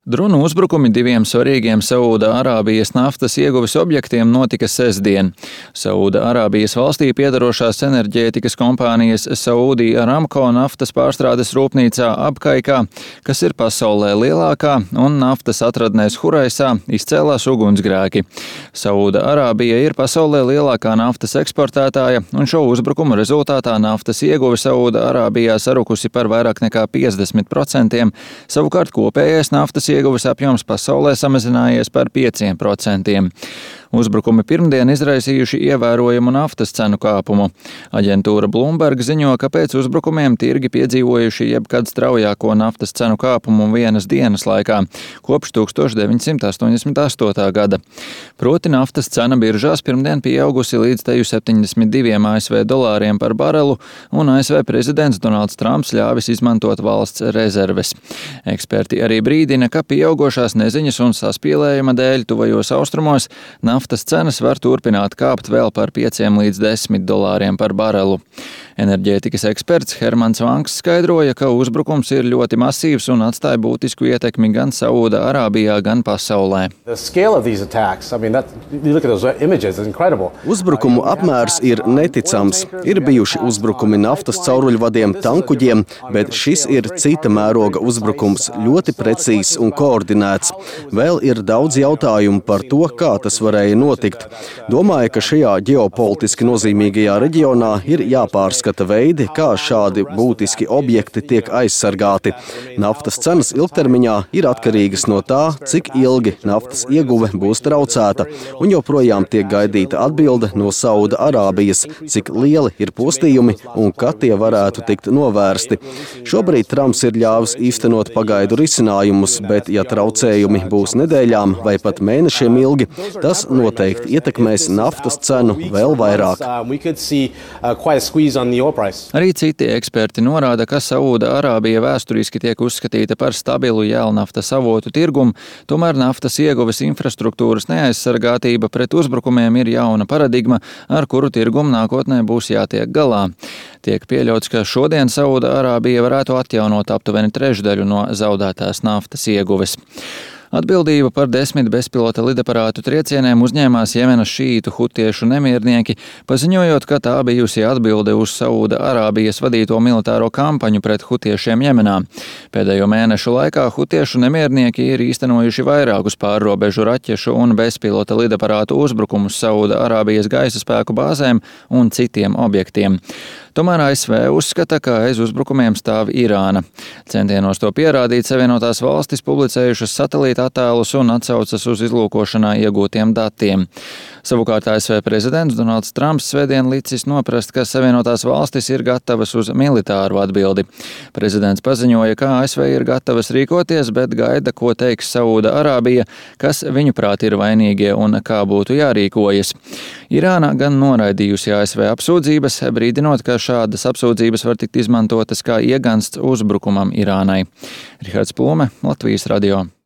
Dronu uzbrukumi diviem svarīgiem Saūda-Arābijas naftas ieguves objektiem notika sestdien. Saūda-Arābijas valstī piedarošās enerģētikas kompānijas Saudi Aramco naftas pārstrādes rūpnīcā Abkaikā, kas ir pasaulē lielākā, un naftas atradnēs Huraisā izcēlās ugunsgrēki. Saūda-Arābija ir pasaulē lielākā naftas eksportētāja, un šo uzbrukumu rezultātā naftas ieguve Saūda-Arābijā sarukusi par vairāk nekā 50%, savukārt kopējais naftas ieguves apjoms pasaulē samazinājies par 5%. Uzbrukumi pirmdien izraisījuši ievērojamu naftas cenu kāpumu. Aģentūra Bloomberg ziņo, ka pēc uzbrukumiem tirgi piedzīvojuši jebkad straujāko naftas cenu kāpumu vienas dienas laikā, kopš 1988. gada. Proti naftas cena biržās pirmdien pieaugusi līdz teju 72 ASV dolāriem par barelu, un ASV prezidents Donalds Trumps ļāvis izmantot valsts rezerves. Eksperti arī brīdina, ka pieaugošās neziņas un saspīlējuma dēļ tuvajos austrumos naftas cenas var turpināt kāpt vēl par 5 līdz 10 dolāriem par barelu. Enerģētikas eksperts Hermans Vanks skaidroja, ka uzbrukums ir ļoti masīvs un atstāja būtisku ietekmi gan Saūda-Arābijā, gan pasaulē. Uzbrukumu apmērs ir neticams. Ir bijuši uzbrukumi naftas cauruļvadiem, tankuģiem, bet šis ir cita mēroga uzbrukums, ļoti precīzs un koordinēts. Vēl ir daudz jautājumu par to, kā tas varēja notikt. Domāju, ka šajā ģeopolitiski nozīmīgajā reģionā ir jāpārskata veidi, kā šādi būtiski objekti tiek aizsargāti. Naftas cenas ilgtermiņā ir atkarīgas no tā, cik ilgi naftas ieguve būs traucēta, un joprojām tiek gaidīta atbilde no Saūda-Arābijas, cik lieli ir postījumi un kad tie varētu tikt novērsti. Šobrīd Trumps ir ļāvis īstenot pagaidu risinājumus, bet ja traucējumi būs nedēļām vai pat mēnešiem ilgi, tas noteikti ietekmēs naftas cenu vēl vairāk. Arī citi eksperti norāda, ka Saūda-Arābija vēsturiski tiek uzskatīta par stabilu jēlnaftas avotu tirgumu, tomēr naftas ieguves infrastruktūras neaizsargātība pret uzbrukumiem ir jauna paradigma, ar kuru tirgumu nākotnē būs jātiek galā. Tiek pieļauts, ka šodien Saūda-Arābija varētu atjaunot aptuveni trešdaļu no zaudētās naftas ieguves. Atbildību par 10 bezpilota lidaparātu triecieniem uzņēmās Jemenas šīītu hutiešu nemiernieki, paziņojot, ka tā bijusi atbilde uz Saūda-Arābijas vadīto militāro kampaņu pret hutiešiem Jemenā. Pēdējo mēnešu laikā hutiešu nemiernieki ir īstenojuši vairākus pārrobežu raķešu un bezpilota lidaparātu uzbrukumus Saūda-Arābijas gaisa spēku bāzēm un citiem objektiem. Tomēr ASV uzskata, ka aiz uzbrukumiem stāv Irāna. Centienos to pierādīt, Savienotās valstis publicējušas satelīta attēlus un atsaucas uz izlūkošanā iegūtiem datiem. Savukārt ASV prezidents Donalds Trumps svētdien licis noprast, ka Savienotās valstis ir gatavas uz militāru atbildi. Prezidents paziņoja, ka ASV ir gatavas rīkoties, bet gaida, ko teiks Saūda-Arābija, kas viņuprāt ir vainīgie un kā būtu jārīkojas. Irāna gan noraidījusi ASV apsūdzības, brīdinot, ka šādas apsūdzības var tikt izmantotas kā iegansts uzbrukumam Irānai. Rihards Plume, Latvijas radio.